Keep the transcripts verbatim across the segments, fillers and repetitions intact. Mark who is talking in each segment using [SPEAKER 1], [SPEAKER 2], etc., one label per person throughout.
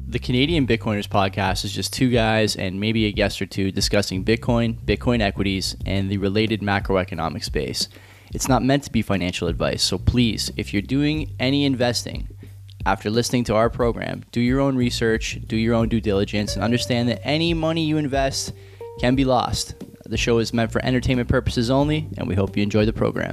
[SPEAKER 1] The Canadian Bitcoiners podcast is just two guys and maybe a guest or two discussing Bitcoin, Bitcoin equities, and the related macroeconomic space. It's not meant to be financial advice, so please, if you're doing any investing after listening to our program, do your own research, do your own due diligence, and understand that any money you invest can be lost. The show is meant for entertainment purposes only, and we hope you enjoy the program.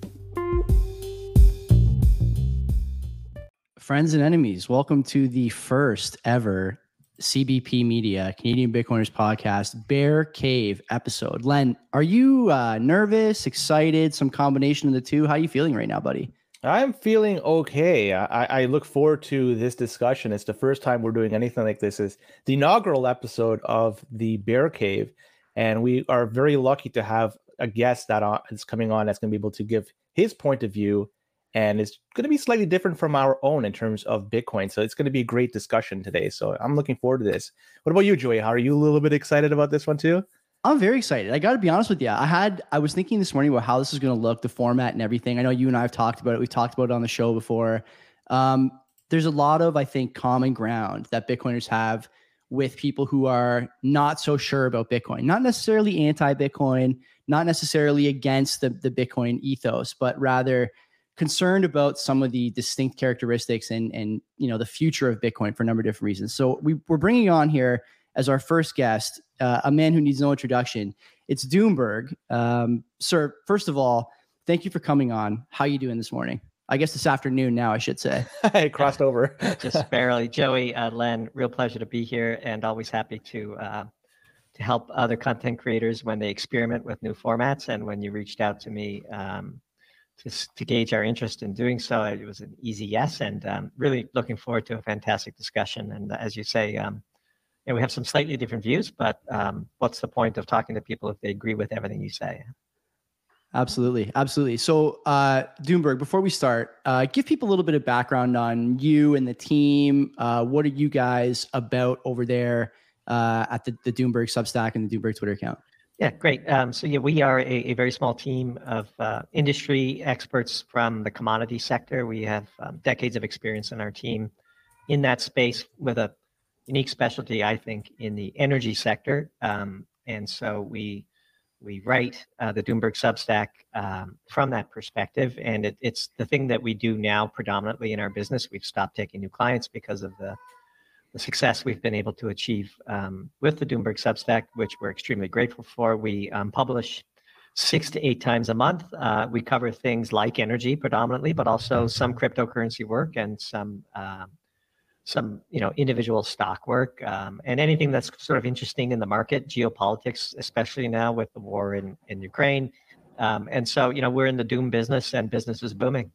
[SPEAKER 1] Friends and enemies, welcome to the first ever C B P Media, Canadian Bitcoiners podcast, Bear Cave episode. Len, are you uh, nervous, excited, some combination of the two? How are you feeling right now, buddy?
[SPEAKER 2] I'm feeling okay. I, I look forward to this discussion. It's the first time we're doing anything like this. It's the inaugural episode of the Bear Cave, and we are very lucky to have a guest that is coming on that's going to be able to give his point of view, and it's going to be slightly different from our own in terms of Bitcoin. So it's going to be a great discussion today. So I'm looking forward to this. What about you, Joey? How are you a little bit excited about this one too?
[SPEAKER 1] I'm very excited. I got to be honest with you. I had, I was thinking this morning about how this is going to look, the format and everything. I know you and I have talked about it. We've talked about it on the show before. Um, there's a lot of, I think, common ground that Bitcoiners have with people who are not so sure about Bitcoin, not necessarily anti-Bitcoin, not necessarily against the, the Bitcoin ethos, but rather concerned about some of the distinct characteristics and, and, you know, the future of Bitcoin for a number of different reasons. So we, we're bringing on here as our first guest, uh, a man who needs no introduction. It's Doomberg. Um, sir, first of all, thank you for coming on. How are you doing this morning? I guess this afternoon now, I should say.
[SPEAKER 2] I crossed over.
[SPEAKER 3] Just barely. Joey, uh, Len, real pleasure to be here, and always happy to uh, to help other content creators when they experiment with new formats. And when you reached out to me um, to, to gauge our interest in doing so, it was an easy yes, and um, really looking forward to a fantastic discussion. And as you say, um, and we have some slightly different views, but um, what's the point of talking to people if they agree with everything you say?
[SPEAKER 1] Absolutely. Absolutely. So, uh, Doomberg, before we start, uh, give people a little bit of background on you and the team. Uh, what are you guys about over there uh, at the, the Doomberg Substack and the Doomberg Twitter account?
[SPEAKER 3] Yeah, great. Um, so yeah, we are a, a very small team of uh, industry experts from the commodity sector. We have um, decades of experience in our team in that space with a unique specialty, I think, in the energy sector. Um, and so we we write uh, the Doomberg Substack um, from that perspective. And it, it's the thing that we do now predominantly in our business. We've stopped taking new clients because of the, the success we've been able to achieve um, with the Doomberg Substack, which we're extremely grateful for. We um, publish six to eight times a month. Uh, we cover things like energy predominantly, but also some cryptocurrency work and some um, some, you know, individual stock work, um, and anything that's sort of interesting in the market, geopolitics, especially now with the war in, in Ukraine. Um, and so, you know, we're in the doom business and business is booming.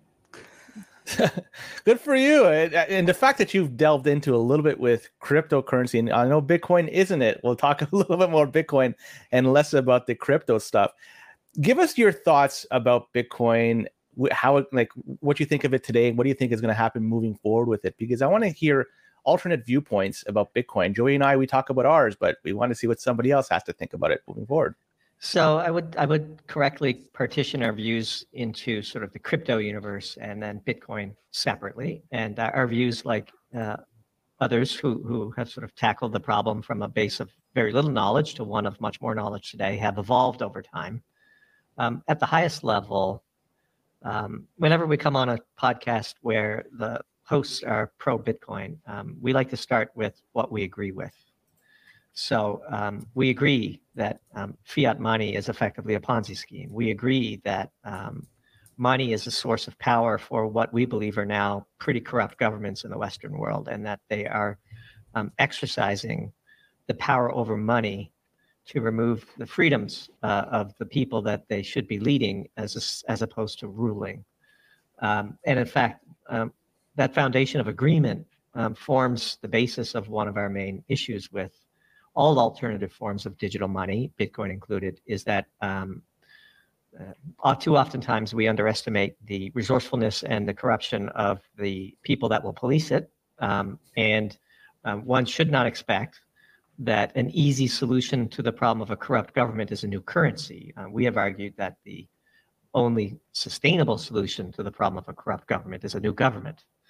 [SPEAKER 2] Good for you. And, and the fact that you've delved into a little bit with cryptocurrency, and I know Bitcoin isn't it. We'll talk a little bit more Bitcoin and less about the crypto stuff. Give us your thoughts about Bitcoin, how, like, what you think of it today. What do you think is going to happen moving forward with it? Because I want to hear alternate viewpoints about Bitcoin. Joey and I, we talk about ours, but we want to see what somebody else has to think about it moving forward.
[SPEAKER 3] So I would I would correctly partition our views into sort of the crypto universe and then Bitcoin separately. And uh, our views, like uh, others who who have sort of tackled the problem from a base of very little knowledge to one of much more knowledge today, have evolved over time. Um, at the highest level, Um, whenever we come on a podcast where the hosts are pro-Bitcoin, um, we like to start with what we agree with. So um, we agree that um, fiat money is effectively a Ponzi scheme. We agree that um, money is a source of power for what we believe are now pretty corrupt governments in the Western world, and that they are um, exercising the power over money to remove the freedoms uh, of the people that they should be leading as a, as opposed to ruling. Um, and in fact, um, that foundation of agreement um, forms the basis of one of our main issues with all alternative forms of digital money, Bitcoin included, is that um, uh, too oftentimes we underestimate the resourcefulness and the corruption of the people that will police it. Um, and um, one should not expect that an easy solution to the problem of a corrupt government is a new currency. Uh, we have argued that the only sustainable solution to the problem of a corrupt government is a new government.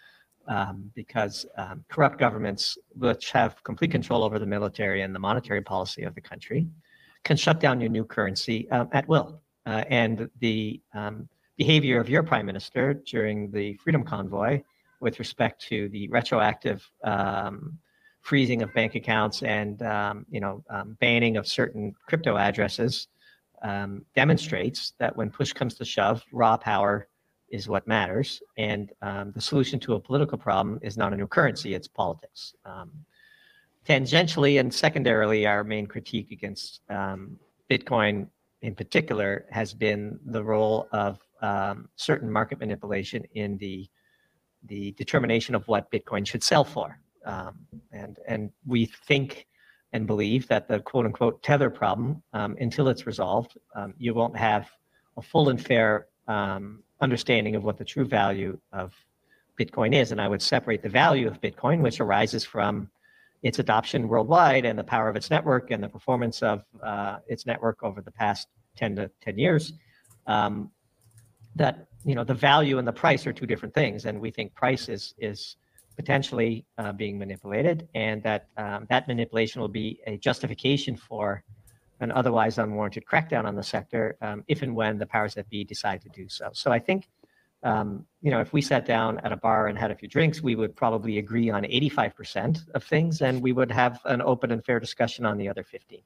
[SPEAKER 3] um, because um, corrupt governments, which have complete control over the military and the monetary policy of the country, can shut down your new currency um, at will. Uh, and the um, behavior of your prime minister during the Freedom Convoy with respect to the retroactive um, freezing of bank accounts and um, you know um, banning of certain crypto addresses um, demonstrates that when push comes to shove, raw power is what matters, and um, the solution to a political problem is not a new currency, it's politics. Um, tangentially and secondarily, our main critique against um, Bitcoin in particular has been the role of um, certain market manipulation in the the determination of what Bitcoin should sell for. Um, and, and we think and believe that the quote unquote tether problem, um, until it's resolved, um, you won't have a full and fair um, understanding of what the true value of Bitcoin is. And I would separate the value of Bitcoin, which arises from its adoption worldwide and the power of its network and the performance of uh, its network over the past ten to ten years, um, that you know the value and the price are two different things, and we think price is is potentially uh, being manipulated, and that um, that manipulation will be a justification for an otherwise unwarranted crackdown on the sector um, if and when the powers that be decide to do so. So I think um, you know if we sat down at a bar and had a few drinks, we would probably agree on eighty-five percent of things, and we would have an open and fair discussion on the other fifty.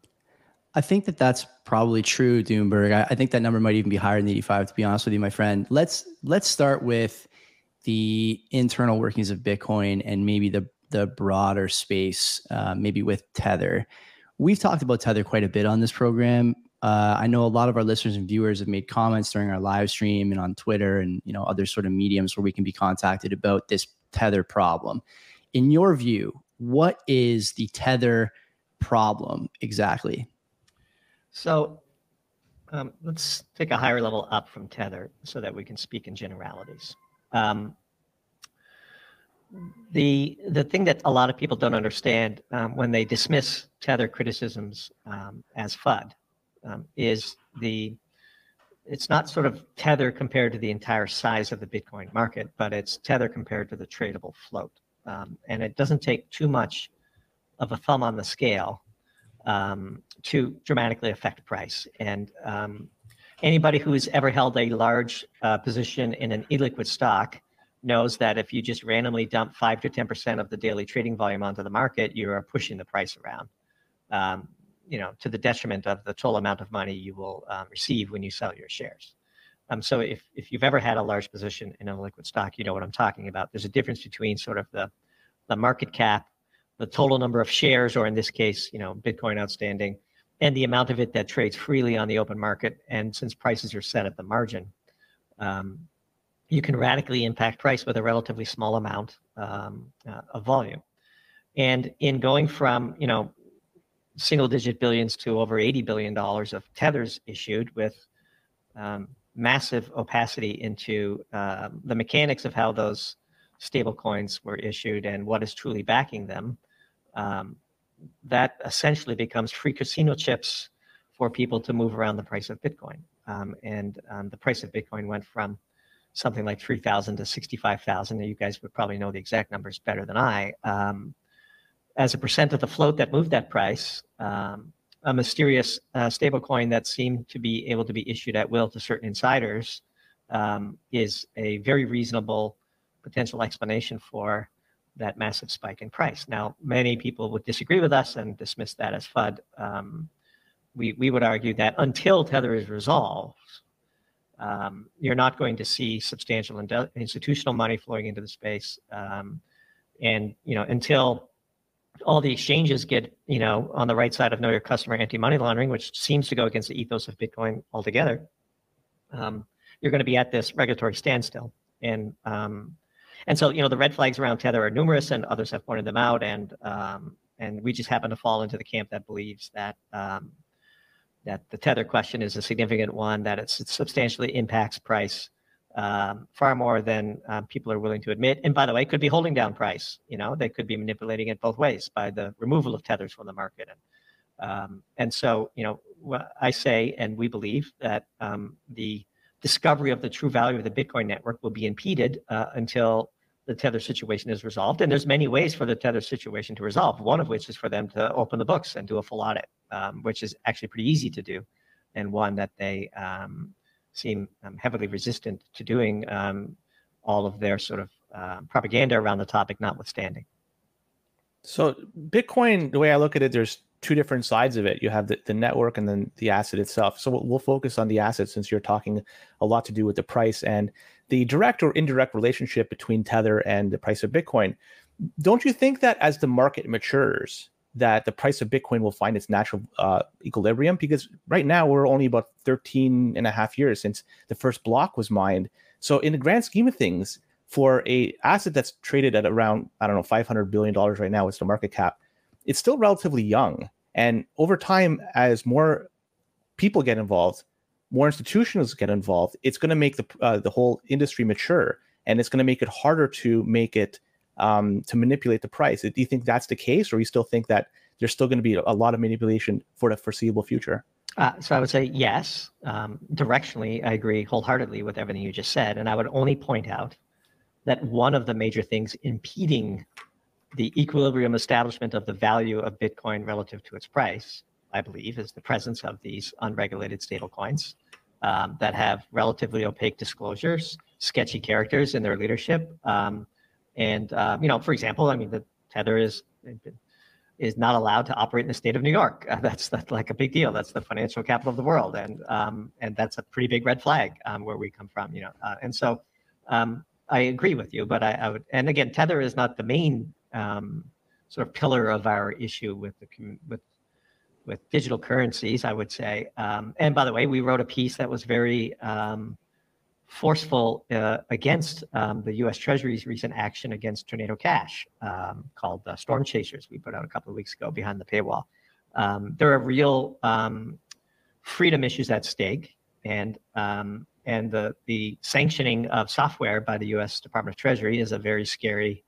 [SPEAKER 1] I think that that's probably true, Doomberg. I, I think that number might even be higher than eighty-five, to be honest with you, my friend. Let's let's start with the internal workings of Bitcoin and maybe the the broader space, uh, maybe with Tether. We've talked about Tether quite a bit on this program. Uh, I know a lot of our listeners and viewers have made comments during our live stream and on Twitter and you know other sort of mediums where we can be contacted about this Tether problem. In your view, what is the Tether problem exactly?
[SPEAKER 3] So um, let's take a higher level up from Tether so that we can speak in generalities. Um, the the thing that a lot of people don't understand um, when they dismiss Tether criticisms um, as F U D um, is the it's not sort of Tether compared to the entire size of the Bitcoin market, but it's Tether compared to the tradable float. Um, and it doesn't take too much of a thumb on the scale um, to dramatically affect price. And um, anybody who has ever held a large uh, position in an illiquid stock knows that if you just randomly dump five to ten percent of the daily trading volume onto the market, you are pushing the price around, um, you know, to the detriment of the total amount of money you will um, receive when you sell your shares. Um, so if, if you've ever had a large position in a liquid stock, you know what I'm talking about. There's a difference between sort of the, the market cap, the total number of shares, or in this case, you know, Bitcoin outstanding, and the amount of it that trades freely on the open market. And since prices are set at the margin, um, you can radically impact price with a relatively small amount um, uh, of volume. And in going from, you know, single digit billions to over eighty billion dollars of tethers issued with um, massive opacity into uh, the mechanics of how those stable coins were issued and what is truly backing them, um, that essentially becomes free casino chips for people to move around the price of Bitcoin. Um, and um, the price of Bitcoin went from something like three thousand to sixty-five thousand. You guys would probably know the exact numbers better than I. Um, as a percent of the float that moved that price, um, a mysterious uh, stablecoin that seemed to be able to be issued at will to certain insiders um, is a very reasonable potential explanation for that massive spike in price. Now, many people would disagree with us and dismiss that as F U D. Um, we, we would argue that until Tether is resolved, um, you're not going to see substantial in- institutional money flowing into the space. Um, and, you know, until all the exchanges get, you know, on the right side of know your customer anti-money laundering, which seems to go against the ethos of Bitcoin altogether, um, you're going to be at this regulatory standstill. And um, and so, you know, the red flags around Tether are numerous, and others have pointed them out. And um, and we just happen to fall into the camp that believes that um, that the Tether question is a significant one, that it's, it substantially impacts price um, far more than um, people are willing to admit. And by the way, could be holding down price. You know, they could be manipulating it both ways by the removal of tethers from the market. And um, and so, you know, I say, and we believe that um, the discovery of the true value of the Bitcoin network will be impeded uh, until the Tether situation is resolved. And there's many ways for the Tether situation to resolve, one of which is for them to open the books and do a full audit, um, which is actually pretty easy to do, and one that they um, seem um, heavily resistant to doing, um, all of their sort of uh, propaganda around the topic notwithstanding.
[SPEAKER 2] So Bitcoin, the way I look at it, there's two different sides of it. You have the, the network and then the asset itself. So we'll, we'll focus on the asset since you're talking a lot to do with the price and the direct or indirect relationship between Tether and the price of Bitcoin. Don't you think that as the market matures, that the price of Bitcoin will find its natural uh, equilibrium? Because right now we're only about thirteen and a half years since the first block was mined. So in the grand scheme of things, for a asset that's traded at around, I don't know, five hundred billion dollars right now, it's the market cap, it's still relatively young. And over time, as more people get involved, more institutions get involved, it's going to make the uh, the whole industry mature, and it's going to make it harder to make it um, to manipulate the price. Do you think that's the case, or you still think that there's still going to be a lot of manipulation for the foreseeable future?
[SPEAKER 3] Uh, so I would say yes. Um, directionally, I agree wholeheartedly with everything you just said, and I would only point out that one of the major things impeding the equilibrium establishment of the value of Bitcoin relative to its price, I believe, is the presence of these unregulated stablecoins um, that have relatively opaque disclosures, sketchy characters in their leadership. Um, and, uh, you know, for example, I mean, the Tether is is not allowed to operate in the state of New York. Uh, that's, that's like a big deal. That's the financial capital of the world. And um, and that's a pretty big red flag um, where we come from, you know. Uh, and so um, I agree with you, but I, I would, and again, Tether is not the main um, sort of pillar of our issue with the with with digital currencies, I would say. Um, and by the way, we wrote a piece that was very um, forceful uh, against um, the U S Treasury's recent action against Tornado Cash, um, called uh, Storm Chasers. We put out a couple of weeks ago behind the paywall. Um, there are real um, freedom issues at stake, and um, and the the sanctioning of software by the U S Department of Treasury is a very scary,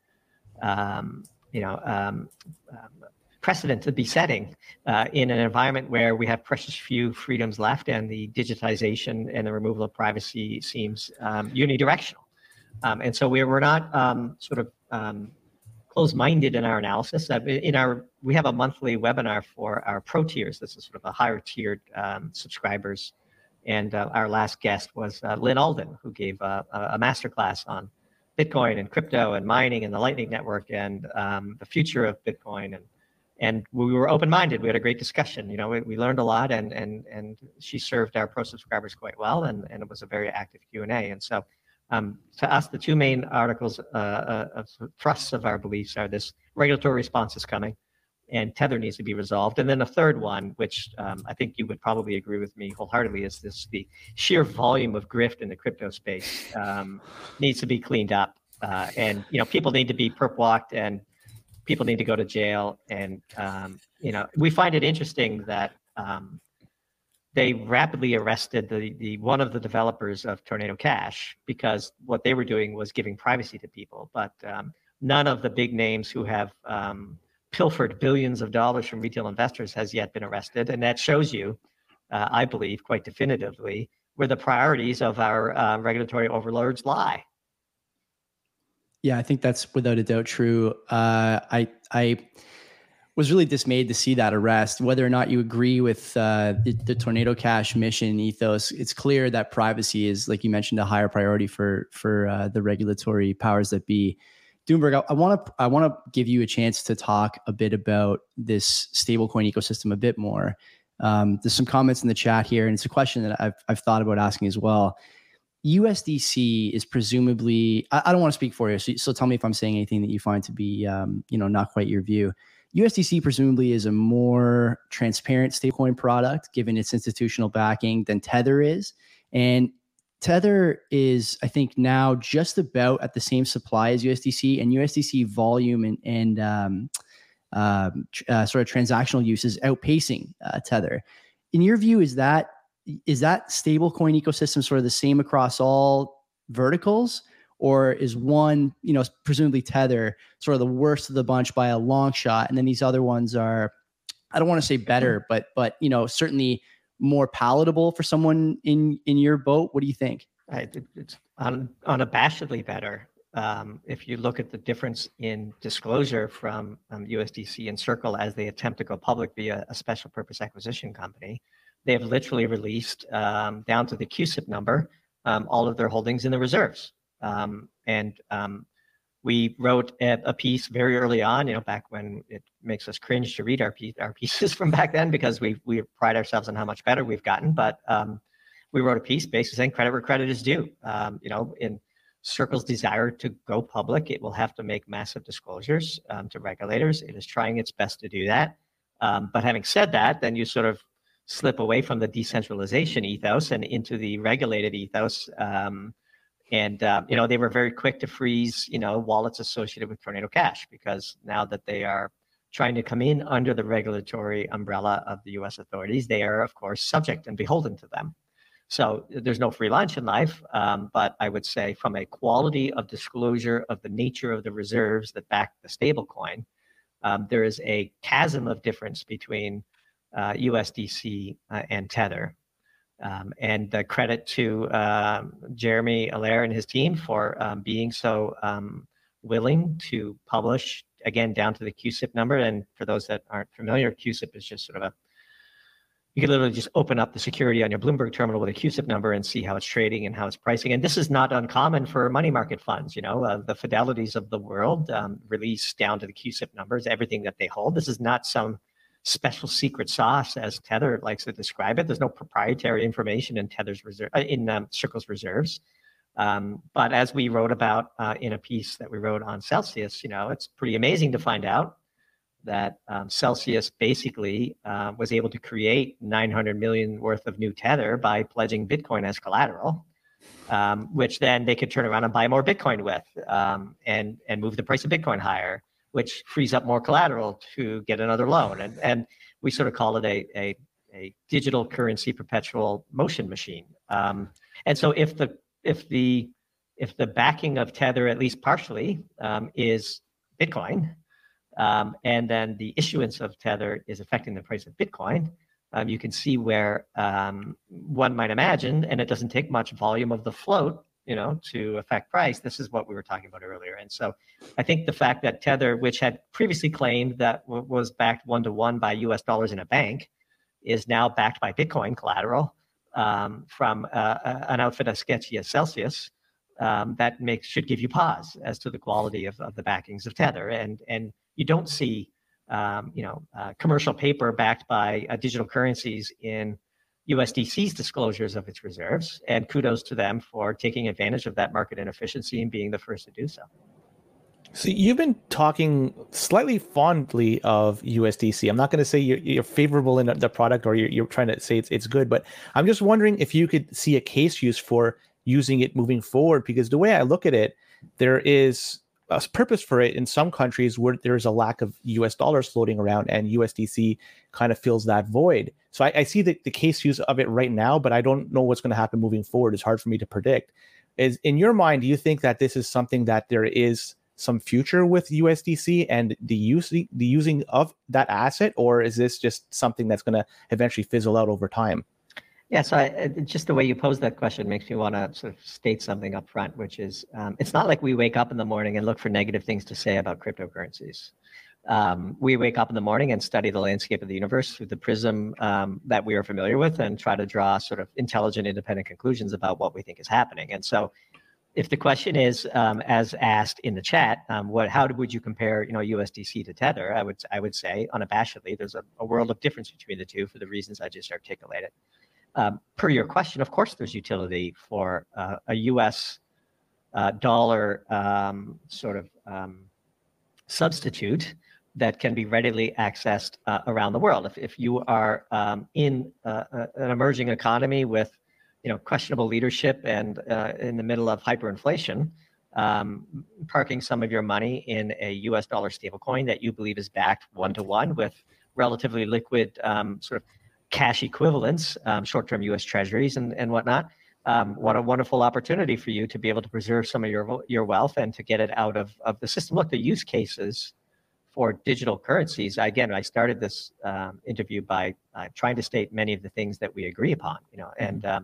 [SPEAKER 3] um, you know, um, um, precedent to be setting uh, in an environment where we have precious few freedoms left, and the digitization and the removal of privacy seems um, unidirectional. Um, and so we're we're not um, sort of um, closed-minded in our analysis. In our we have a monthly webinar for our pro tiers. This is sort of a higher tiered um, subscribers. And uh, our last guest was uh, Lynn Alden, who gave uh, a masterclass on Bitcoin and crypto and mining and the Lightning Network and um, the future of Bitcoin. And and we were open-minded. We had a great discussion. You know, we, we learned a lot, and and and she served our pro subscribers quite well, and, and it was a very active Q and A. And so um, to us, the two main articles, uh, uh, of thrusts of our beliefs are this: regulatory response is coming, and Tether needs to be resolved. And then the third one, which um, I think you would probably agree with me wholeheartedly, is this: the sheer volume of grift in the crypto space um, needs to be cleaned up. Uh, and, you know, people need to be perp walked, and people need to go to jail. And, um, you know, we find it interesting that um, they rapidly arrested the, the one of the developers of Tornado Cash, because what they were doing was giving privacy to people. But um, none of the big names who have um, pilfered billions of dollars from retail investors has yet been arrested. And that shows you, uh, I believe, quite definitively, where the priorities of our uh, regulatory overlords lie.
[SPEAKER 1] Yeah, I think that's without a doubt true. Uh, I I was really dismayed to see that arrest. Whether or not you agree with uh, the, the Tornado Cash mission ethos, it's clear that privacy is, like you mentioned, a higher priority for for uh, the regulatory powers that be. Doomberg, I want to I want to give you a chance to talk a bit about this stablecoin ecosystem a bit more. Um, there's some comments in the chat here, and it's a question that I've I've thought about asking as well. U S D C is presumably, I, I don't want to speak for you, so, so tell me if I'm saying anything that you find to be, um, you know, not quite your view. U S D C presumably is a more transparent stablecoin product, given its institutional backing, than Tether is. And Tether is, I think, now just about at the same supply as U S D C, and U S D C volume and, and um, uh, uh, sort of transactional use is outpacing uh, Tether. In your view, is that Is that stablecoin ecosystem sort of the same across all verticals, or is one, you know, presumably Tether, sort of the worst of the bunch by a long shot, and then these other ones are, I don't want to say better, but but you know, certainly more palatable for someone in in your boat? What do you think?
[SPEAKER 3] Right, it's un, unabashedly better. um, if you look at the difference in disclosure from um, U S D C and Circle as they attempt to go public via a special purpose acquisition company, they have literally released um, down to the Q S I P number um, all of their holdings in the reserves. Um, and um, we wrote a, a piece very early on, you know, back when it makes us cringe to read our, piece, our pieces from back then, because we we pride ourselves on how much better we've gotten. But um, we wrote a piece basically saying credit where credit is due. Um, you know, in Circle's desire to go public, it will have to make massive disclosures um, to regulators. It is trying its best to do that. Um, but having said that, then you sort of slip away from the decentralization ethos and into the regulated ethos. Um, and, uh, you know, they were very quick to freeze, you know, wallets associated with Tornado Cash, because now that they are trying to come in under the regulatory umbrella of the U S authorities, they are, of course, subject and beholden to them. So there's no free lunch in life, um, but I would say from a quality of disclosure of the nature of the reserves that back the stablecoin, um, there is a chasm of difference between uh, U S D C uh, and Tether. Um, and uh, credit to um, Jeremy Allaire and his team for um, being so um, willing to publish, again, down to the Q S I P number. And for those that aren't familiar, Q S I P is just sort of a, you can literally just open up the security on your Bloomberg terminal with a Q S I P number and see how it's trading and how it's pricing. And this is not uncommon for money market funds. You know, uh, the Fidelities of the world um, release down to the Q S I P numbers, everything that they hold. This is not some special secret sauce, as Tether likes to describe it. There's no proprietary information in Tether's reserve, uh, in um, Circle's reserves. Um, but as we wrote about uh, in a piece that we wrote on Celsius, you know, it's pretty amazing to find out that um, Celsius basically uh, was able to create nine hundred million worth of new Tether by pledging Bitcoin as collateral, um, which then they could turn around and buy more Bitcoin with um, and, and move the price of Bitcoin higher, which frees up more collateral to get another loan. And, and we sort of call it a, a, a digital currency perpetual motion machine. Um, and so if the, if the, if the backing of Tether, at least partially, um, is Bitcoin, um, and then the issuance of Tether is affecting the price of Bitcoin, um, you can see where um, one might imagine, and it doesn't take much volume of the float, you know, to affect price. This is what we were talking about earlier. And so I think the fact that Tether, which had previously claimed that w- was backed one-to-one by U S dollars in a bank, is now backed by Bitcoin collateral um, from uh, an outfit as sketchy as Celsius, um, that makes should give you pause as to the quality of, of the backings of Tether. And, and you don't see, um, you know, uh, commercial paper backed by uh, digital currencies in U S D C's disclosures of its reserves, and kudos to them for taking advantage of that market inefficiency and being the first to do so.
[SPEAKER 2] So you've been talking slightly fondly of U S D C. I'm not going to say you're, you're favorable in the product, or you're, you're trying to say it's it's good, but I'm just wondering if you could see a case use for using it moving forward, because the way I look at it, there is a purpose for it in some countries where there's a lack of U S dollars floating around, and U S D C kind of fills that void. So I, I see the, the case use of it right now, but I don't know what's going to happen moving forward. It's hard for me to predict. Is in your mind, do you think that this is something that there is some future with U S D C and the using the using of that asset, or is this just something that's going to eventually fizzle out over time?
[SPEAKER 3] Yeah, so I, just the way you pose that question makes me want to sort of state something up front, which is um, it's not like we wake up in the morning and look for negative things to say about cryptocurrencies. Um, we wake up in the morning and study the landscape of the universe through the prism um, that we are familiar with, and try to draw sort of intelligent, independent conclusions about what we think is happening. And so if the question is, um, as asked in the chat, um, what, how would you compare, you know, U S D C to Tether? I would, I would say unabashedly, there's a, a world of difference between the two for the reasons I just articulated. Um, per your question, of course, there's utility for uh, a U S uh, dollar um, sort of um, substitute that can be readily accessed uh, around the world. If, if you are um, in uh, an emerging economy with, you know, questionable leadership and uh, in the middle of hyperinflation, um, parking some of your money in a U S dollar stablecoin that you believe is backed one-to-one with relatively liquid um, sort of cash equivalents, um, short-term U S treasuries and, and whatnot, um, what a wonderful opportunity for you to be able to preserve some of your your wealth and to get it out of, of the system. Look, the use cases for digital currencies, again, I started this um, interview by uh, trying to state many of the things that we agree upon, you know, and um,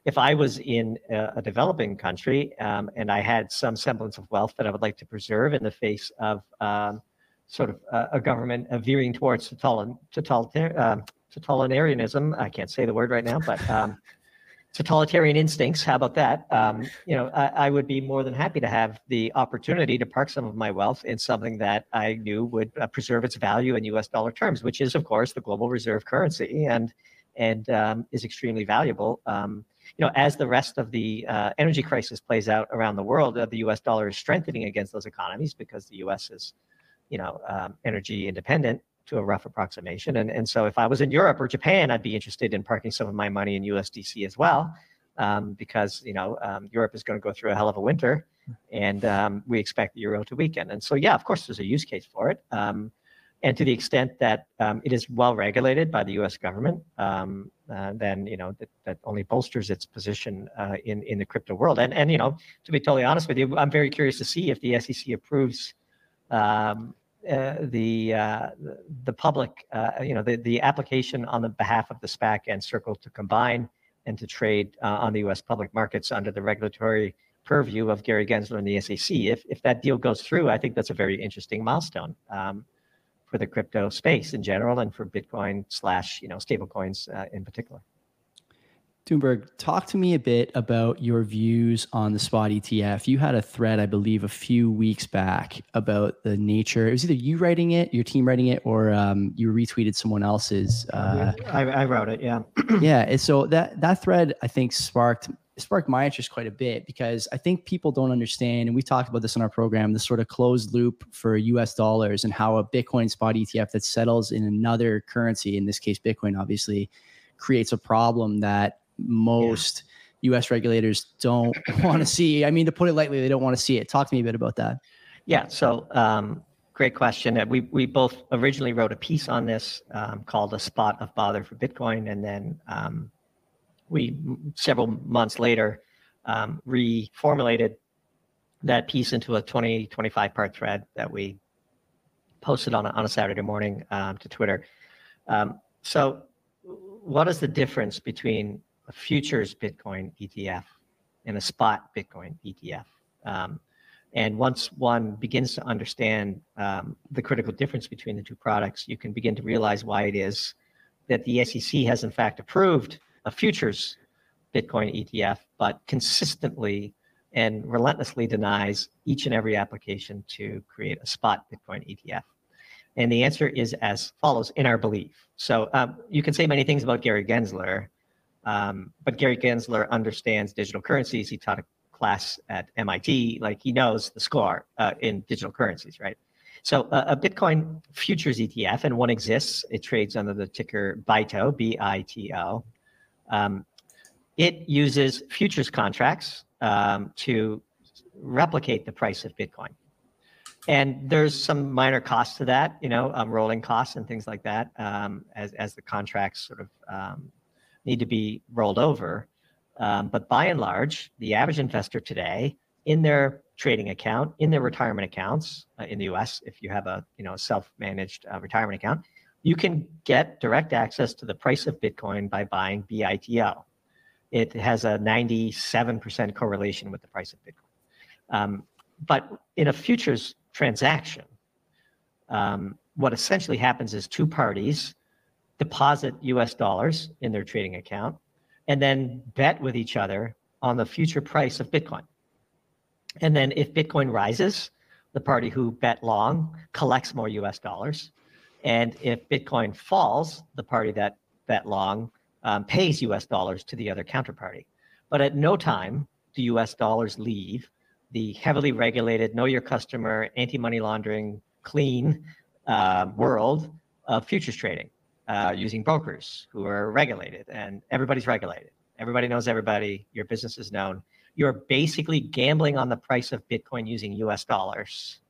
[SPEAKER 3] if I was in a, a developing country um, and I had some semblance of wealth that I would like to preserve in the face of um, sort of uh, a government uh, veering towards total, totalitar, um, totalitarianism, I can't say the word right now, but um, totalitarian instincts, how about that? Um, you know, I, I would be more than happy to have the opportunity to park some of my wealth in something that I knew would uh, preserve its value in U S dollar terms, which is, of course, the global reserve currency and and um, is extremely valuable. Um, you know, as the rest of the uh, energy crisis plays out around the world, uh, the U S dollar is strengthening against those economies because the U S is, you know, um, energy independent to a rough approximation. And, and so if I was in Europe or Japan, I'd be interested in parking some of my money in U S D C as well, um, because, you know, um, Europe is going to go through a hell of a winter and um, we expect the euro to weaken. And so, yeah, of course, there's a use case for it. Um, and to the extent that um, it is well regulated by the U S government, um, uh, then, you know, that, that only bolsters its position uh, in, in the crypto world. And, and, you know, to be totally honest with you, I'm very curious to see if the S E C approves um, Uh, the, uh, the the public, uh, you know, the, the application on the behalf of the SPAC and Circle to combine and to trade uh, on the U S public markets under the regulatory purview of Gary Gensler and the S E C. If if that deal goes through, I think that's a very interesting milestone um, for the crypto space in general and for Bitcoin slash, you know, stablecoins uh, in particular.
[SPEAKER 1] Doomberg, talk to me a bit about your views on the spot E T F. You had a thread, I believe, a few weeks back about the nature. It was either you writing it, your team writing it, or um, you retweeted someone else's. Uh,
[SPEAKER 3] I, I wrote it, yeah.
[SPEAKER 1] yeah, and so that that thread, I think, sparked sparked my interest quite a bit because I think people don't understand, and we talked about this in our program, the sort of closed loop for U S dollars and how a Bitcoin spot E T F that settles in another currency, in this case Bitcoin, obviously, creates a problem that most yeah. U S regulators don't want to see. I mean, to put it lightly, they don't want to see it. Talk to me a bit about that.
[SPEAKER 3] Yeah, so um, great question. We we both originally wrote a piece on this um, called "A Spot of Bother for Bitcoin," and then um, we several months later um, reformulated that piece into a twenty, twenty-five part thread that we posted on a, on a Saturday morning um, to Twitter. Um, so, what is the difference between a futures Bitcoin E T F and a spot Bitcoin E T F? Um, and once one begins to understand um, the critical difference between the two products, you can begin to realize why it is that the S E C has in fact approved a futures Bitcoin E T F, but consistently and relentlessly denies each and every application to create a spot Bitcoin E T F. And the answer is as follows in our belief. So um, you can say many things about Gary Gensler, um, but Gary Gensler understands digital currencies. He taught a class at M I T, like he knows the score uh, in digital currencies, right? So uh, a Bitcoin futures E T F, and one exists, it trades under the ticker BITO, B I T O. Um, it uses futures contracts um, to replicate the price of Bitcoin. And there's some minor costs to that, you know, um, rolling costs and things like that, um, as, as the contracts sort of um, need to be rolled over. Um, but by and large, the average investor today, in their trading account, in their retirement accounts uh, in the U S, if you have a, you know, self-managed uh, retirement account, you can get direct access to the price of Bitcoin by buying B I T O. It has a ninety-seven percent correlation with the price of Bitcoin. Um, but in a futures transaction, um, what essentially happens is two parties deposit U S dollars in their trading account and then bet with each other on the future price of Bitcoin. And then if Bitcoin rises, the party who bet long collects more U S dollars. And if Bitcoin falls, the party that bet long um, pays U S dollars to the other counterparty. But at no time do U S dollars leave the heavily regulated, know your customer, anti-money laundering, clean uh, world of futures trading uh, using brokers who are regulated, and everybody's regulated. Everybody knows everybody, your business is known. You're basically gambling on the price of Bitcoin using U S dollars.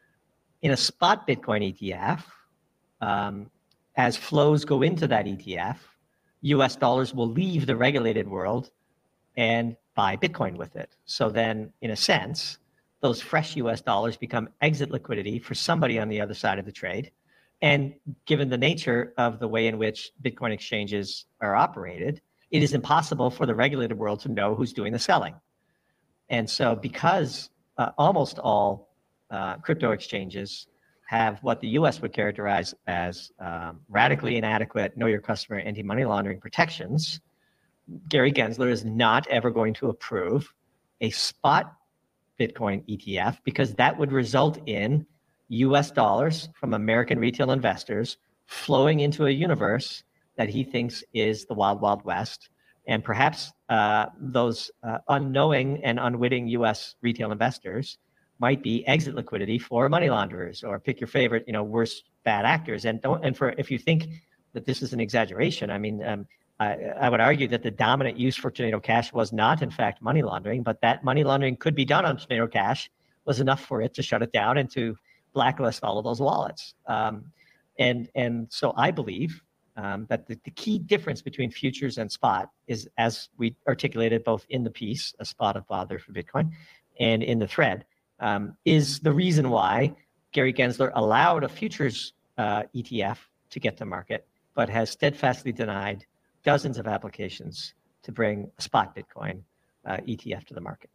[SPEAKER 3] In a spot Bitcoin E T F, um, as flows go into that E T F, U S dollars will leave the regulated world and buy Bitcoin with it. So then, in a sense, those fresh U S dollars become exit liquidity for somebody on the other side of the trade. And given the nature of the way in which Bitcoin exchanges are operated, it is impossible for the regulated world to know who's doing the selling. And so because uh, almost all uh, crypto exchanges have what the U S would characterize as um, radically inadequate know your customer anti-money laundering protections, Gary Gensler is not ever going to approve a spot Bitcoin E T F, because that would result in U S dollars from American retail investors flowing into a universe that he thinks is the wild, wild west. And perhaps uh, those uh, unknowing and unwitting U S retail investors might be exit liquidity for money launderers, or pick your favorite, you know, worst bad actors. And don't, and for, if you think that this is an exaggeration, I mean, um, I, I would argue that the dominant use for Tornado Cash was not, in fact, money laundering, but that money laundering could be done on Tornado Cash was enough for it to shut it down and to blacklist all of those wallets. Um, and, and so I believe um, that the, the key difference between futures and spot is, as we articulated both in the piece, A Spot of Bother for Bitcoin, and in the thread, um, is the reason why Gary Gensler allowed a futures uh, E T F to get to market, but has steadfastly denied dozens of applications to bring a spot Bitcoin uh, E T F to the market.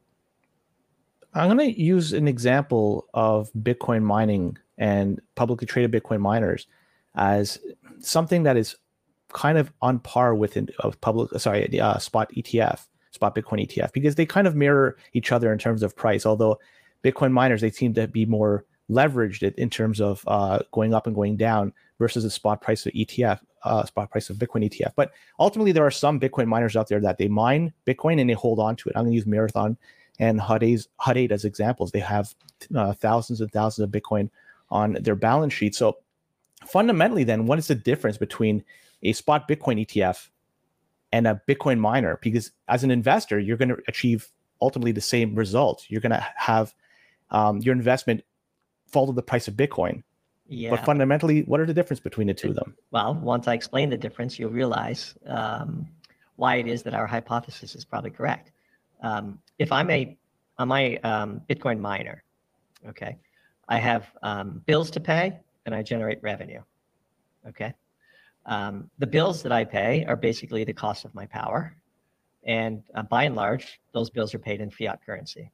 [SPEAKER 2] I'm going to use an example of Bitcoin mining and publicly traded Bitcoin miners as something that is kind of on par with a public, sorry, the uh, spot E T F, spot Bitcoin E T F, because they kind of mirror each other in terms of price. Although Bitcoin miners, they seem to be more leveraged in terms of uh, going up and going down versus the spot price of E T F, uh, spot price of Bitcoin E T F. But ultimately, there are some Bitcoin miners out there that they mine Bitcoin and they hold on to it. I'm going to use Marathon and Hut eight as examples. They have uh, thousands and thousands of Bitcoin on their balance sheet. So fundamentally, then, what is the difference between a spot Bitcoin E T F and a Bitcoin miner? Because as an investor, you're going to achieve ultimately the same result. You're going to have um, your investment follow the price of Bitcoin.
[SPEAKER 3] Yeah.
[SPEAKER 2] But fundamentally, what are the difference between the two of them?
[SPEAKER 3] Well, once I explain the difference, you'll realize um, why it is that our hypothesis is probably correct. Um, if I'm a, I'm a um, Bitcoin miner, okay, I have um, bills to pay and I generate revenue, okay? Um, the bills that I pay are basically the cost of my power. And uh, by and large, those bills are paid in fiat currency.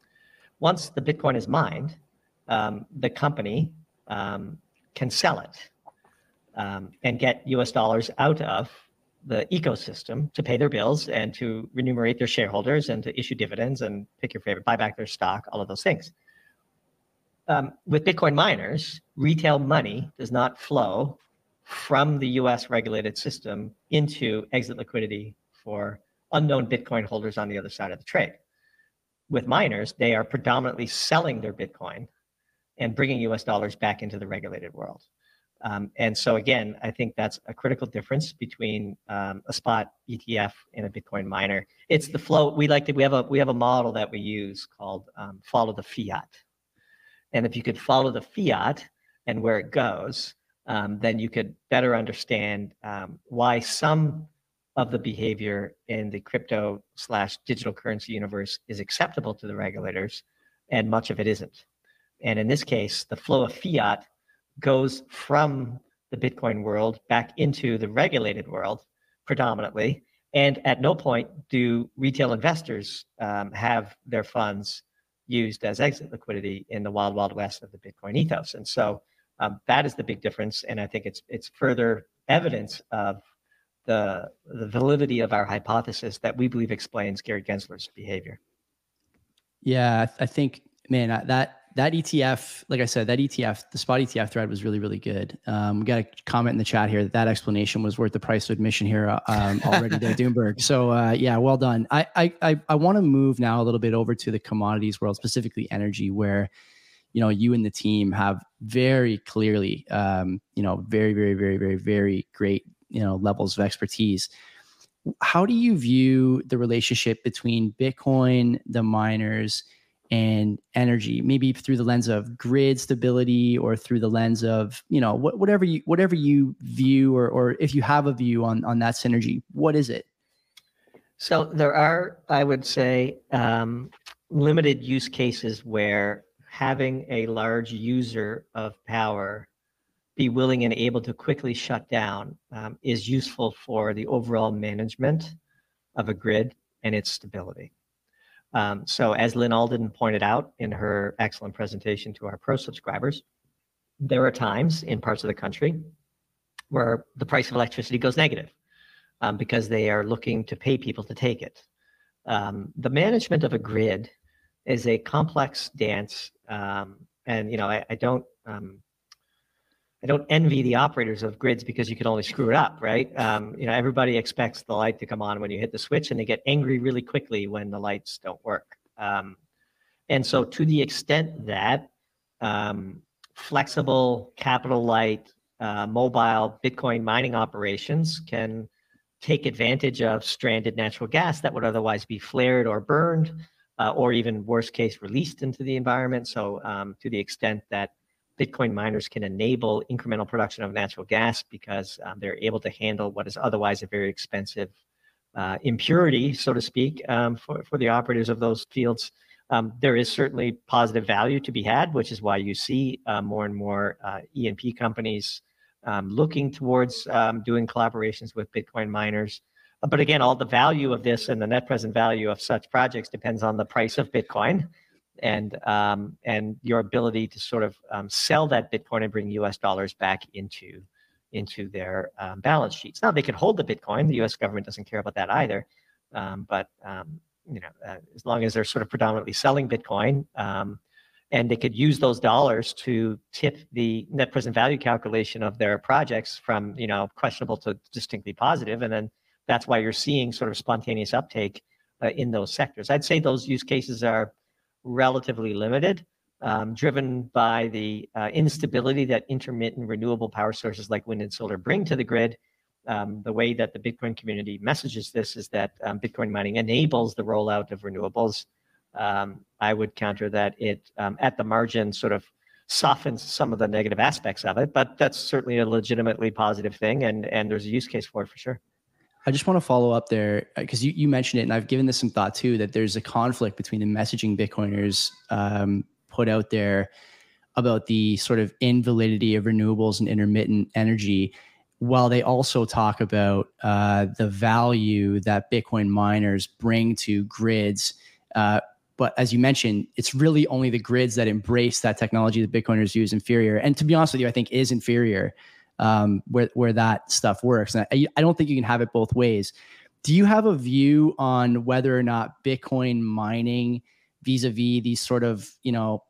[SPEAKER 3] Once the Bitcoin is mined, um, the company um, can sell it um, and get U S dollars out of the ecosystem to pay their bills and to remunerate their shareholders and to issue dividends and pick your favorite, buy back their stock, all of those things. Um, with Bitcoin miners, retail money does not flow from the U S regulated system into exit liquidity for unknown Bitcoin holders on the other side of the trade. With miners, they are predominantly selling their Bitcoin and bringing U S dollars back into the regulated world. Um, and so again, I think that's a critical difference between um, a spot E T F and a Bitcoin miner. It's the flow. We like to, we have a, we have a model that we use called um, follow the fiat. And if you could follow the fiat and where it goes, um, then you could better understand um, why some of the behavior in the crypto slash digital currency universe is acceptable to the regulators and much of it isn't. And in this case, the flow of fiat goes from the Bitcoin world back into the regulated world predominantly. And at no point do retail investors um, have their funds used as exit liquidity in the wild, wild west of the Bitcoin ethos. And so um, that is the big difference. And I think it's it's further evidence of the, the validity of our hypothesis that we believe explains Gary Gensler's behavior.
[SPEAKER 1] Yeah, I think, man, that that E T F, like I said, that E T F, the spot E T F thread was really, really good. Um, we got a comment in the chat here that that explanation was worth the price of admission here um, already there, Doomberg. So uh, yeah, well done. I I I, I want to move now a little bit over to the commodities world, specifically energy, where you know you and the team have very clearly, um, you know, very, very, very, very, very great, you know, levels of expertise. How do you view the relationship between Bitcoin, the miners, and energy, maybe through the lens of grid stability or through the lens of, you know, what, whatever you, whatever you view, or, or if you have a view on, on that synergy, what is it?
[SPEAKER 3] So there are, I would say, um, limited use cases where having a large user of power be willing and able to quickly shut down um, is useful for the overall management of a grid and its stability. Um, so as Lynn Alden pointed out in her excellent presentation to our pro subscribers, there are times in parts of the country where the price of electricity goes negative um, because they are looking to pay people to take it. Um, the management of a grid is a complex dance, um, and you know I, I don't um, I don't envy the operators of grids because you can only screw it up, right? Um, you know, everybody expects the light to come on when you hit the switch, and they get angry really quickly when the lights don't work. Um, and so, to the extent that um, flexible, capital light, uh, mobile Bitcoin mining operations can take advantage of stranded natural gas that would otherwise be flared or burned, uh, or even worst case, released into the environment. So, um, to the extent that Bitcoin miners can enable incremental production of natural gas because um, they're able to handle what is otherwise a very expensive uh, impurity, so to speak, um, for, for the operators of those fields. Um, there is certainly positive value to be had, which is why you see uh, more and more uh, E and P companies um, looking towards um, doing collaborations with Bitcoin miners. But again, all the value of this and the net present value of such projects depends on the price of Bitcoin. And um, and your ability to sort of um, sell that Bitcoin and bring U S dollars back into into their um, balance sheets. Now they could hold the Bitcoin. The U S government doesn't care about that either. Um, but um, you know, uh, as long as they're sort of predominantly selling Bitcoin, um, and they could use those dollars to tip the net present value calculation of their projects from you know questionable to distinctly positive, and then that's why you're seeing sort of spontaneous uptake uh, in those sectors. I'd say those use cases are relatively limited, um, driven by the uh, instability that intermittent renewable power sources like wind and solar bring to the grid. Um, the way that the Bitcoin community messages this is that um, Bitcoin mining enables the rollout of renewables. Um, I would counter that it, um, at the margin, sort of softens some of the negative aspects of it, but that's certainly a legitimately positive thing, and, and there's a use case for it for sure.
[SPEAKER 1] I just want to follow up there because you, you mentioned it, and I've given this some thought too, that there's a conflict between the messaging Bitcoiners um, put out there about the sort of invalidity of renewables and intermittent energy, while they also talk about uh, the value that Bitcoin miners bring to grids. Uh, but as you mentioned, it's really only the grids that embrace that technology that Bitcoiners use inferior. And to be honest with you, I think is inferior. Um, where where that stuff works. And I, I don't think you can have it both ways. Do you have a view on whether or not Bitcoin mining vis-a-vis these sort of, you know,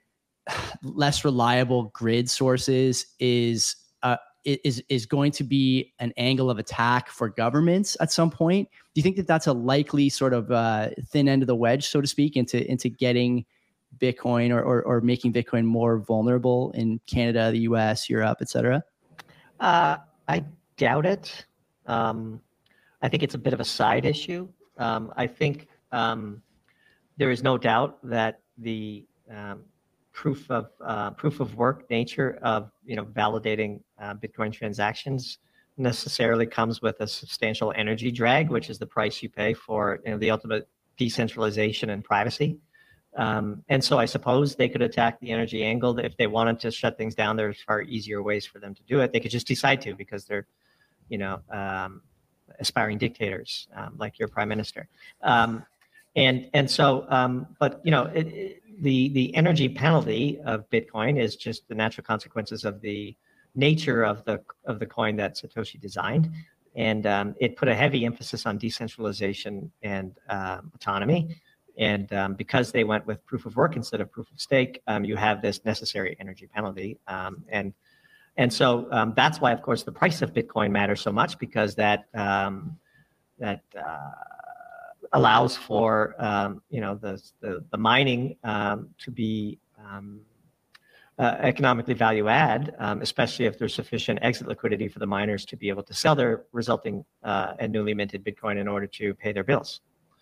[SPEAKER 1] less reliable grid sources is uh, is is going to be an angle of attack for governments at some point? Do you think that that's a likely sort of uh, thin end of the wedge, so to speak, into into getting Bitcoin or, or or making Bitcoin more vulnerable in Canada, the U S, Europe, et cetera?
[SPEAKER 3] Uh, I doubt it. Um, I think it's a bit of a side issue. Um, I think um, there is no doubt that the um, proof of uh, proof of work nature of you know validating uh, Bitcoin transactions necessarily comes with a substantial energy drag, which is the price you pay for you know the ultimate decentralization and privacy. Um, and so I suppose they could attack the energy angle. If they wanted to shut things down, there's far easier ways for them to do it. They could just decide to because they're, you know, um, aspiring dictators um, like your prime minister. Um, and and so, um, but you know, it, it, the the energy penalty of Bitcoin is just the natural consequences of the nature of the of the coin that Satoshi designed, and um, it put a heavy emphasis on decentralization and um, autonomy. And um, because they went with proof of work instead of proof of stake, um, you have this necessary energy penalty. Um, and and so um, that's why, of course, the price of Bitcoin matters so much, because that um, that uh, allows for um, you know the the, the mining um, to be um, uh, economically value add, um, especially if there's sufficient exit liquidity for the miners to be able to sell their resulting uh, and newly minted Bitcoin in order to pay their bills.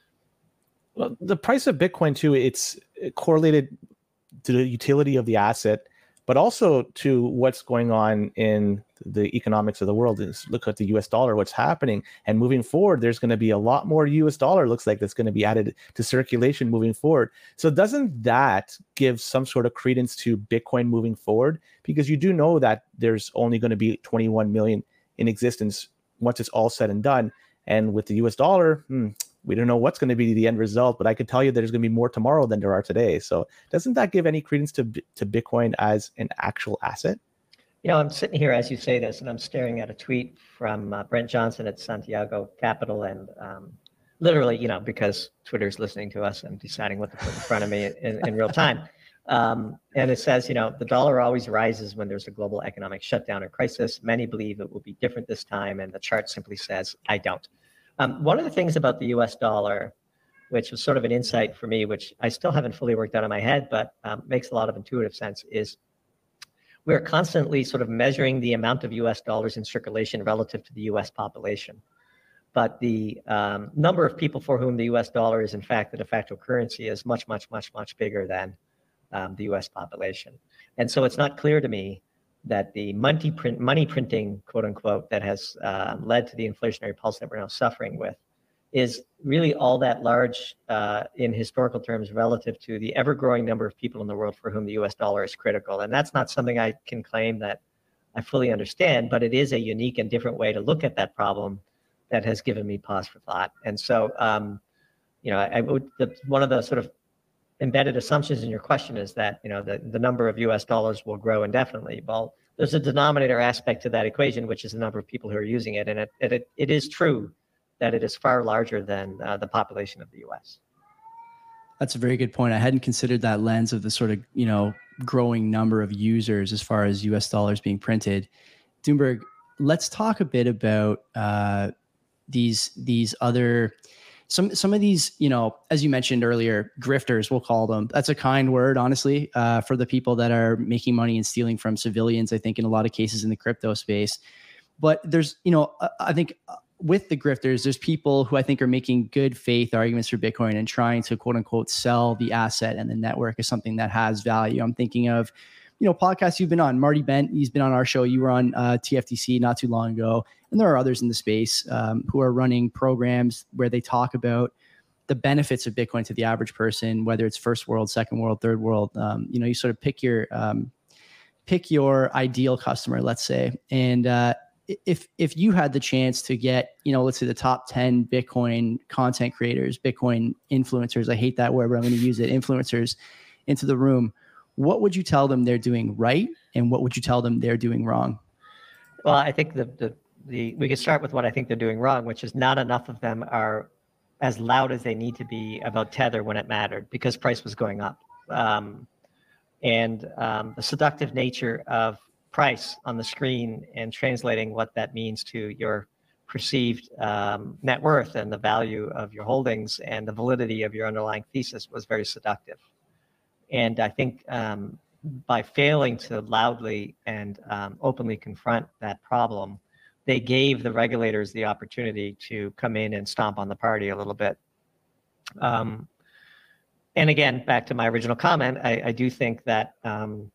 [SPEAKER 2] Well, the price of Bitcoin too, it's correlated to the utility of the asset, but also to what's going on in the economics of the world. Look at the U S dollar, what's happening. And moving forward, there's going to be a lot more U S dollar, looks like, that's going to be added to circulation moving forward. So doesn't that give some sort of credence to Bitcoin moving forward? Because you do know that there's only going to be twenty-one million in existence once it's all said and done. And with the U S dollar, hmm, we don't know what's going to be the end result, but I can tell you there's going to be more tomorrow than there are today. So doesn't that give any credence to to Bitcoin as an actual asset?
[SPEAKER 3] You know, I'm sitting here as you say this, and I'm staring at a tweet from uh, Brent Johnson at Santiago Capital, and um, literally, you know, because Twitter's listening to us, I'm deciding what to put in front of me in, in real time. Um, and it says, you know, the dollar always rises when there's a global economic shutdown or crisis. Many believe it will be different this time, and the chart simply says, I don't. Um, one of the things about the U S dollar, which was sort of an insight for me, which I still haven't fully worked out in my head, but um, makes a lot of intuitive sense, is we're constantly sort of measuring the amount of U S dollars in circulation relative to the U S population. But the um, number of people for whom the U S dollar is in fact the de facto currency is much, much, much, much bigger than um, the U S population. And so it's not clear to me that the money, print, money printing, quote unquote, that has uh, led to the inflationary pulse that we're now suffering with is really all that large uh, in historical terms relative to the ever-growing number of people in the world for whom the U S dollar is critical. And that's not something I can claim that I fully understand, but it is a unique and different way to look at that problem that has given me pause for thought. And so, um, you know, I, I would, the, one of the sort of embedded assumptions in your question is that, you know, the, the number of U S dollars will grow indefinitely. Well, there's a denominator aspect to that equation, which is the number of people who are using it. And it, it, it is true that it is far larger than uh, the population of the U S.
[SPEAKER 1] That's a very good point. I hadn't considered that lens of the sort of, you know, growing number of users as far as U S dollars being printed. Doomberg, let's talk a bit about uh, these these other some some of these, you know, as you mentioned earlier, grifters, we'll call them. That's a kind word, honestly, uh, for the people that are making money and stealing from civilians, I think, in a lot of cases in the crypto space. But there's, you know, I think with the grifters, there's people who I think are making good faith arguments for Bitcoin and trying to, quote unquote, sell the asset and the network as something that has value. I'm thinking of, you know, podcasts you've been on. Marty Bent, he's been on our show. You were on uh, T F T C not too long ago. And there are others in the space um, who are running programs where they talk about the benefits of Bitcoin to the average person, whether it's first world, second world, third world. Um, you know, you sort of pick your um, pick your ideal customer, let's say. And uh, if if you had the chance to get, you know, let's say the top ten Bitcoin content creators, Bitcoin influencers, I hate that word, but I'm going to use it, influencers, into the room, what would you tell them they're doing right, and what would you tell them they're doing wrong?
[SPEAKER 3] Well, I think the the the we could start with what I think they're doing wrong, which is not enough of them are as loud as they need to be about Tether when it mattered, because price was going up. Um, and um, the seductive nature of price on the screen and translating what that means to your perceived um, net worth and the value of your holdings and the validity of your underlying thesis was very seductive. And I think um, by failing to loudly and um, openly confront that problem, they gave the regulators the opportunity to come in and stomp on the party a little bit. Um, and again, back to my original comment, I, I do think that um,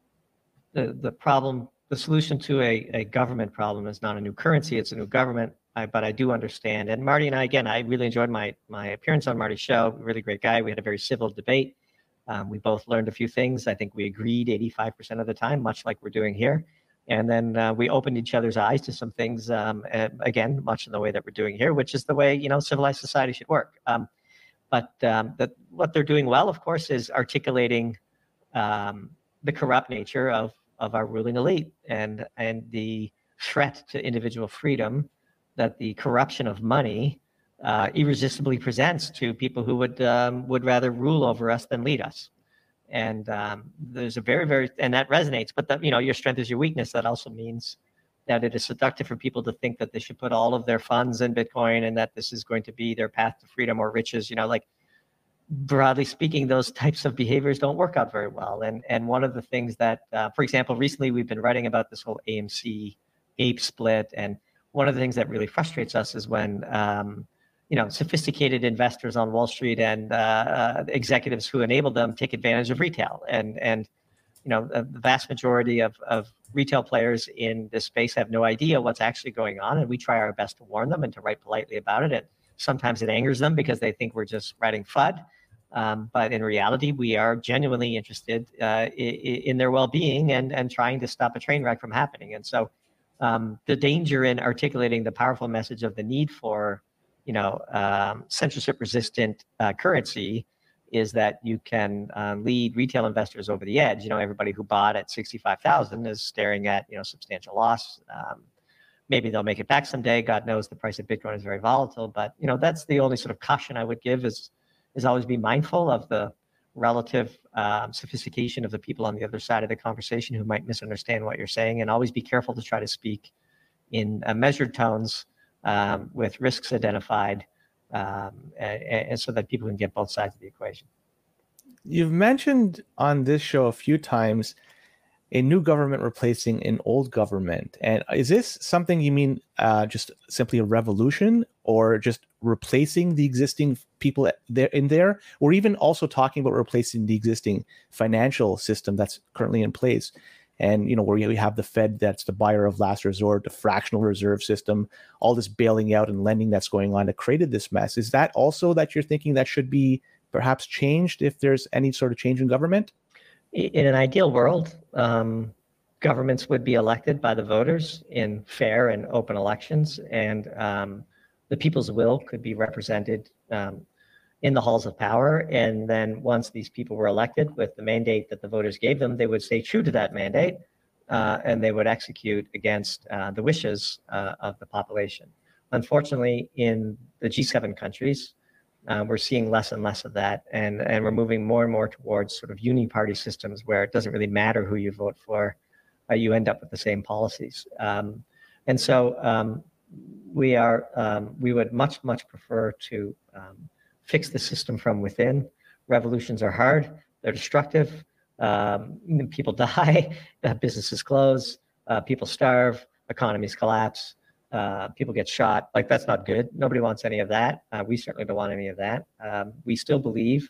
[SPEAKER 3] the, the problem, the solution to a, a government problem is not a new currency, it's a new government. I, but I do understand. And Marty and I, again, I really enjoyed my, my appearance on Marty's show. Really great guy. We had a very civil debate. Um, we both learned a few things. I think we agreed eighty-five percent of the time, much like we're doing here. And then uh, we opened each other's eyes to some things, um, again, much in the way that we're doing here, which is the way, you know, civilized society should work. Um, but um, the, what they're doing well, of course, is articulating um, the corrupt nature of, of our ruling elite and, and the threat to individual freedom that the corruption of money uh, irresistibly presents to people who would um, would rather rule over us than lead us. And um, there's a very, very, and that resonates, but that, you know, your strength is your weakness. That also means that it is seductive for people to think that they should put all of their funds in Bitcoin and that this is going to be their path to freedom or riches. You know, like, broadly speaking, those types of behaviors don't work out very well. And and one of the things that, uh, for example, recently we've been writing about this whole A M C ape split. And one of the things that really frustrates us is when, um, you know, sophisticated investors on Wall Street and uh, uh, executives who enable them take advantage of retail. And, and you know, the vast majority of, of retail players in this space have no idea what's actually going on. And we try our best to warn them and to write politely about it. And sometimes it angers them because they think we're just writing FUD. Um, but in reality, we are genuinely interested uh, in, in their well-being and, and trying to stop a train wreck from happening. And so Um, the danger in articulating the powerful message of the need for, you know, um, censorship-resistant uh, currency is that you can uh, lead retail investors over the edge. You know, everybody who bought at sixty-five thousand is staring at, you know, substantial loss. Um, maybe they'll make it back someday. God knows the price of Bitcoin is very volatile, but, you know, that's the only sort of caution I would give is, is always be mindful of the relative um, sophistication of the people on the other side of the conversation who might misunderstand what you're saying, and always be careful to try to speak in uh, measured tones um, with risks identified, um, and, and so that people can get both sides of the equation.
[SPEAKER 2] You've mentioned on this show a few times a new government replacing an old government. And is this something you mean uh, just simply a revolution, or just replacing the existing people there in there, or even also talking about replacing the existing financial system that's currently in place? And, you know, where we have the Fed that's the buyer of last resort, the fractional reserve system, all this bailing out and lending that's going on that created this mess. Is that also that you're thinking that should be perhaps changed if there's any sort of change in government?
[SPEAKER 3] In an ideal world, um, governments would be elected by the voters in fair and open elections, and um, the people's will could be represented um, in the halls of power. And then once these people were elected with the mandate that the voters gave them, they would stay true to that mandate, uh, and they would execute against uh, the wishes uh, of the population. Unfortunately, in the G seven countries, Uh, we're seeing less and less of that, and, and we're moving more and more towards sort of uni-party systems where it doesn't really matter who you vote for, uh, you end up with the same policies. Um, and so um, we are, um, we would much, much prefer to um, fix the system from within. Revolutions are hard, they're destructive, um, people die, businesses close, uh, people starve, economies collapse. Uh, people get shot. Like, that's not good. Nobody wants any of that. Uh, we certainly don't want any of that. Um, we still believe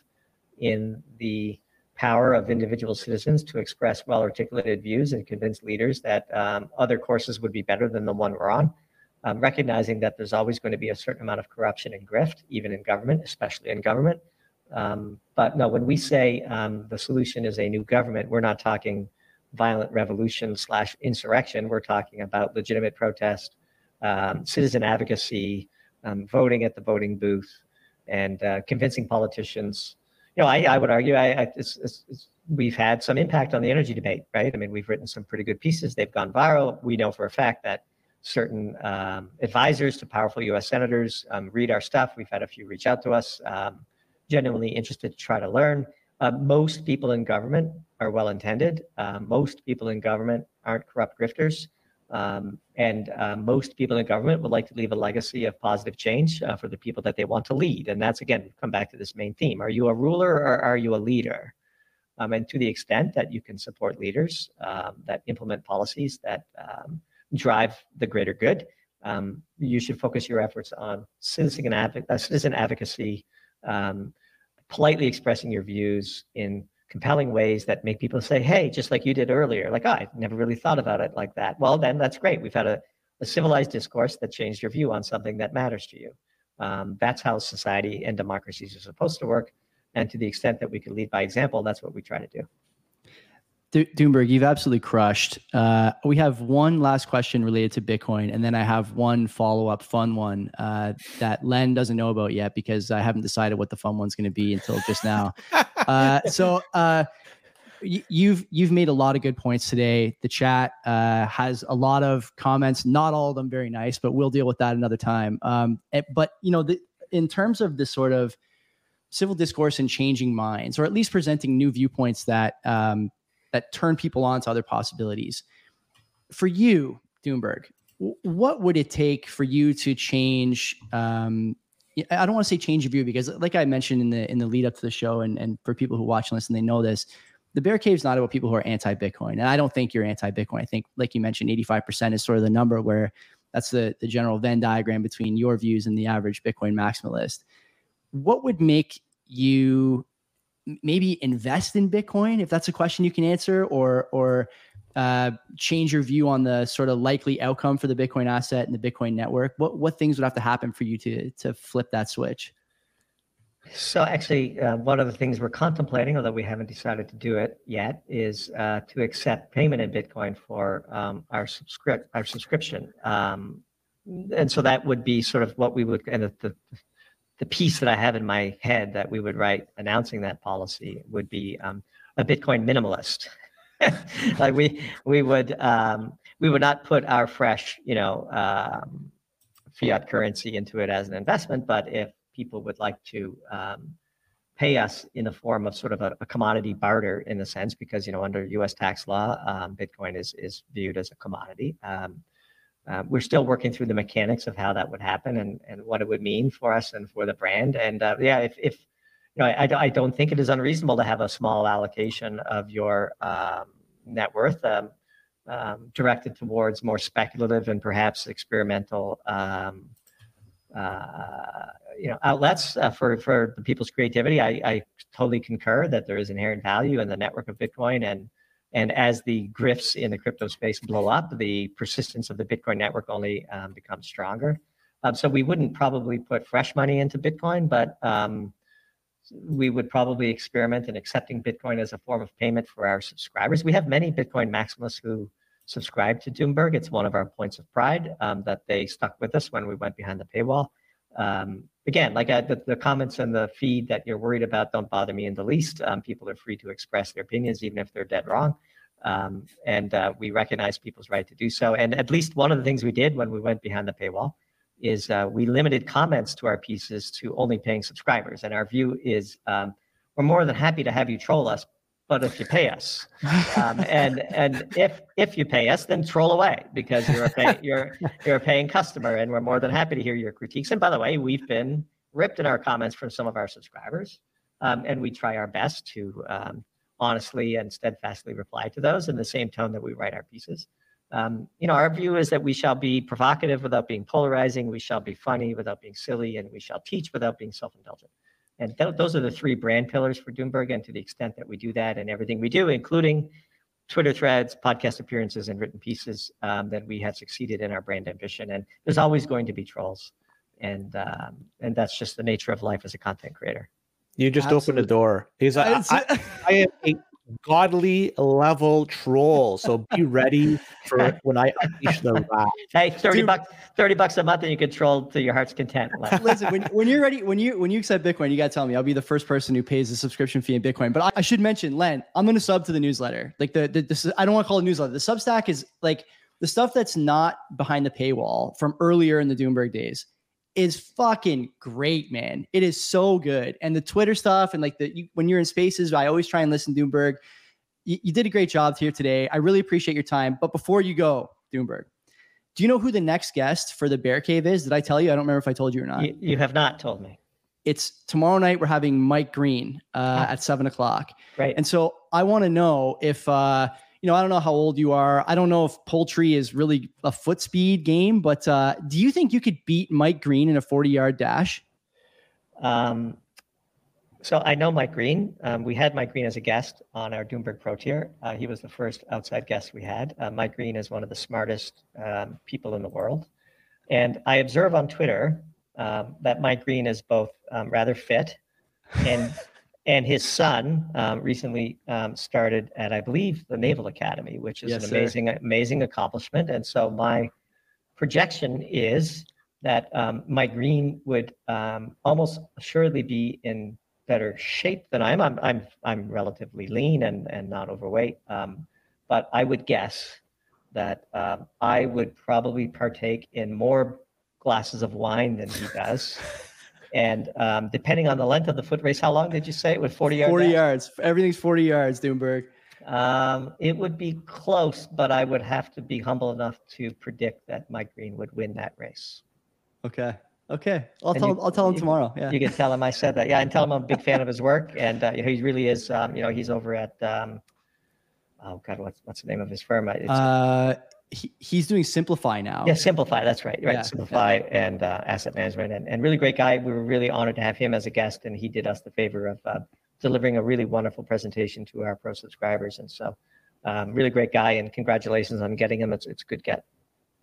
[SPEAKER 3] in the power of individual citizens to express well-articulated views and convince leaders that um, other courses would be better than the one we're on, um, recognizing that there's always going to be a certain amount of corruption and grift, even in government, especially in government. Um, but no, when we say um, the solution is a new government, we're not talking violent revolution slash insurrection. We're talking about legitimate protest, Um, citizen advocacy, um, voting at the voting booth, and uh, convincing politicians. You know, I, I would argue I, I it's, it's, it's, we've had some impact on the energy debate, right? I mean, we've written some pretty good pieces. They've gone viral. We know for a fact that certain um, advisors to powerful U S senators um, read our stuff. We've had a few reach out to us, um, genuinely interested to try to learn. Uh, most people in government are well-intended. Uh, most people in government aren't corrupt grifters. Um, and uh, most people in government would like to leave a legacy of positive change uh, for the people that they want to lead. And that's, again, come back to this main theme. Are you a ruler or are you a leader? Um, and to the extent that you can support leaders um, that implement policies that um, drive the greater good, um, you should focus your efforts on citizen, adv- uh, citizen advocacy, um, politely expressing your views in compelling ways that make people say, hey, just like you did earlier, like, oh, I never really thought about it like that. Well, then that's great. We've had a, a civilized discourse that changed your view on something that matters to you. Um, that's how society and democracies are supposed to work. And to the extent that we can lead by example, that's what we try to do.
[SPEAKER 1] Doomberg, you've absolutely crushed. Uh, we have one last question related to Bitcoin, and then I have one follow-up fun one uh, that Len doesn't know about yet because I haven't decided what the fun one's going to be until just now. uh, so uh, y- you've you've made a lot of good points today. The chat uh, has a lot of comments, not all of them very nice, but we'll deal with that another time. Um, it, but you know, the, in terms of this sort of civil discourse and changing minds, or at least presenting new viewpoints that um, that turn people on to other possibilities. For you, Doomberg, w- what would it take for you to change? Um, I don't want to say change your view because, like I mentioned in the in the lead up to the show, and, and for people who watch and listen, they know this. The Bear Cave is not about people who are anti-Bitcoin, and I don't think you're anti-Bitcoin. I think, like you mentioned, eighty-five percent is sort of the number where that's the the general Venn diagram between your views and the average Bitcoin maximalist. What would make you maybe invest in Bitcoin, if that's a question you can answer, or or uh, change your view on the sort of likely outcome for the Bitcoin asset and the Bitcoin network? What what things would have to happen for you to to flip that switch?
[SPEAKER 3] So actually, uh, one of the things we're contemplating, although we haven't decided to do it yet, is uh, to accept payment in Bitcoin for um, our subscript our subscription. Um, and so that would be sort of what we would, and the, the piece that I have in my head that we would write announcing that policy would be um, a Bitcoin minimalist. Like we we would um, we would not put our fresh, you know, um, fiat currency into it as an investment, but if people would like to um, pay us in the form of sort of a, a commodity barter in a sense, because, you know, under U S tax law, um, Bitcoin is is viewed as a commodity. Um, uh, we're still working through the mechanics of how that would happen and, and what it would mean for us and for the brand. And uh, yeah, if, if you know, I, I don't think it is unreasonable to have a small allocation of your um, net worth um, um, directed towards more speculative and perhaps experimental um, uh, you know, outlets uh, for, for the people's creativity. I, I totally concur that there is inherent value in the network of Bitcoin. And, and as the grifts in the crypto space blow up, the persistence of the Bitcoin network only um, becomes stronger. Um, so we wouldn't probably put fresh money into Bitcoin, but um, we would probably experiment in accepting Bitcoin as a form of payment for our subscribers. We have many Bitcoin maximalists who subscribe to Doomberg. It's one of our points of pride um, that they stuck with us when we went behind the paywall. Um, again, like uh, the, the comments in the feed that you're worried about don't bother me in the least. Um, people are free to express their opinions, even if they're dead wrong. Um, and uh, we recognize people's right to do so. And at least one of the things we did when we went behind the paywall is uh, we limited comments to our pieces to only paying subscribers. And our view is um, we're more than happy to have you troll us, but if you pay us, um, and and if if you pay us, then troll away, because you're a pay, you're you're a paying customer, and we're more than happy to hear your critiques. And by the way, we've been ripped in our comments from some of our subscribers, um, and we try our best to um, honestly and steadfastly reply to those in the same tone that we write our pieces. Um, you know, our view is that we shall be provocative without being polarizing, we shall be funny without being silly, and we shall teach without being self-indulgent. And th- those are the three brand pillars for Doomberg. And to the extent that we do that in everything we do, including Twitter threads, podcast appearances, and written pieces, um, then we have succeeded in our brand ambition. And there's always going to be trolls. And um, and that's just the nature of life as a content creator.
[SPEAKER 2] You just
[SPEAKER 1] Absolutely.
[SPEAKER 2] opened a door. Because I, I, I am a godly level troll. So be ready for when I unleash the wrath.
[SPEAKER 3] Hey, thirty
[SPEAKER 1] Dude.
[SPEAKER 3] bucks, thirty bucks a month, and you can troll to your heart's content.
[SPEAKER 1] Listen, when, when you're ready, when you when you accept Bitcoin, you gotta tell me. I'll be the first person who pays the subscription fee in Bitcoin. But I, I should mention, Len, I'm gonna sub to the newsletter. Like the, the this, I don't want to call it newsletter. The Substack is like the stuff that's not behind the paywall from earlier in the Doomberg days is fucking great, man. It is so good. And the Twitter stuff and like the you, when you're in spaces, I always try and listen to Doomberg. You, you did a great job here today. I really appreciate your time. But before you go, Doomberg, do you know who the next guest for the Bear Cave is? Did I tell you? I don't remember if I told you or not.
[SPEAKER 3] You, you have not told me.
[SPEAKER 1] It's tomorrow night. We're having Mike Green uh,
[SPEAKER 3] Ah.
[SPEAKER 1] at seven o'clock.
[SPEAKER 3] Right.
[SPEAKER 1] And so I want to know if, uh, you know, I don't know how old you are. I don't know if poultry is really a foot speed game, but uh, do you think you could beat Mike Green in a forty yard dash?
[SPEAKER 3] Um, so I know Mike Green. Um, we had Mike Green as a guest on our Doomberg Pro Tier. Uh, he was the first outside guest we had. Uh, Mike Green is one of the smartest um, people in the world. And I observe on Twitter um, that Mike Green is both um, rather fit and and his son um, recently um, started at, I believe, the Naval Academy, which is
[SPEAKER 1] Yes,
[SPEAKER 3] an
[SPEAKER 1] sir.
[SPEAKER 3] amazing, amazing accomplishment. And so my projection is that um, Mike Green would um, almost assuredly be in better shape than I am. I'm I'm I'm relatively lean and and not overweight, um, but I would guess that um, I would probably partake in more glasses of wine than he does. And um, depending on the length of the foot race, how long did you say it would? forty yards?
[SPEAKER 1] forty yards. Everything's forty yards, Doomberg.
[SPEAKER 3] Um, it would be close, but I would have to be humble enough to predict that Mike Green would win that race.
[SPEAKER 1] Okay. Okay. I'll
[SPEAKER 3] And
[SPEAKER 1] tell
[SPEAKER 3] you-
[SPEAKER 1] him, I'll tell him
[SPEAKER 3] you-
[SPEAKER 1] tomorrow. Yeah.
[SPEAKER 3] You can tell him I said that. Yeah, and tell him I'm a big fan of his work. And uh, you know, he really is. Um, you know, he's over at um, oh god, what's what's the name of his firm? It's,
[SPEAKER 1] Uh, he, he's doing Simplify now.
[SPEAKER 3] yeah, Simplify. That's right. Right,
[SPEAKER 1] Yeah,
[SPEAKER 3] Simplify and uh, asset management, and, and really great guy. We were really honored to have him as a guest, and he did us the favor of uh, delivering a really wonderful presentation to our pro subscribers. And so, um, really great guy, and congratulations on getting him. It's it's a good get.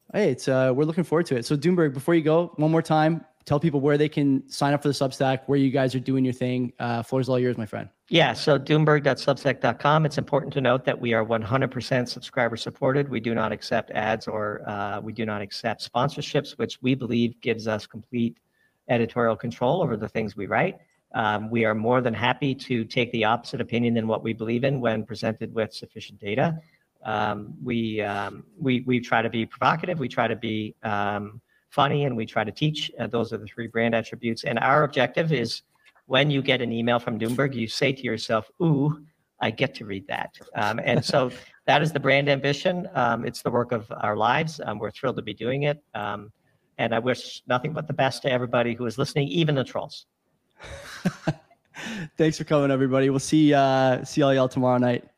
[SPEAKER 1] Hey, it's uh, we're looking forward to it. So Doomberg, before you go, one more time, tell people where they can sign up for the Substack, where you guys are doing your thing. Uh, floor's all yours, my friend.
[SPEAKER 3] Yeah, so doomberg dot substack dot com. It's important to note that we are one hundred percent subscriber supported. We do not accept ads or uh, we do not accept sponsorships, which we believe gives us complete editorial control over the things we write. Um, we are more than happy to take the opposite opinion than what we believe in when presented with sufficient data. Um, we, um, we, we try to be provocative, we try to be um, funny, and we try to teach. Uh, those are the three brand attributes. And our objective is when you get an email from Doomberg, you say to yourself, ooh, I get to read that. Um, and so that is the brand ambition. Um, it's the work of our lives. Um, we're thrilled to be doing it. Um, and I wish nothing but the best to everybody who is listening, even the trolls.
[SPEAKER 1] Thanks for coming, everybody. We'll see uh, see all y'all tomorrow night.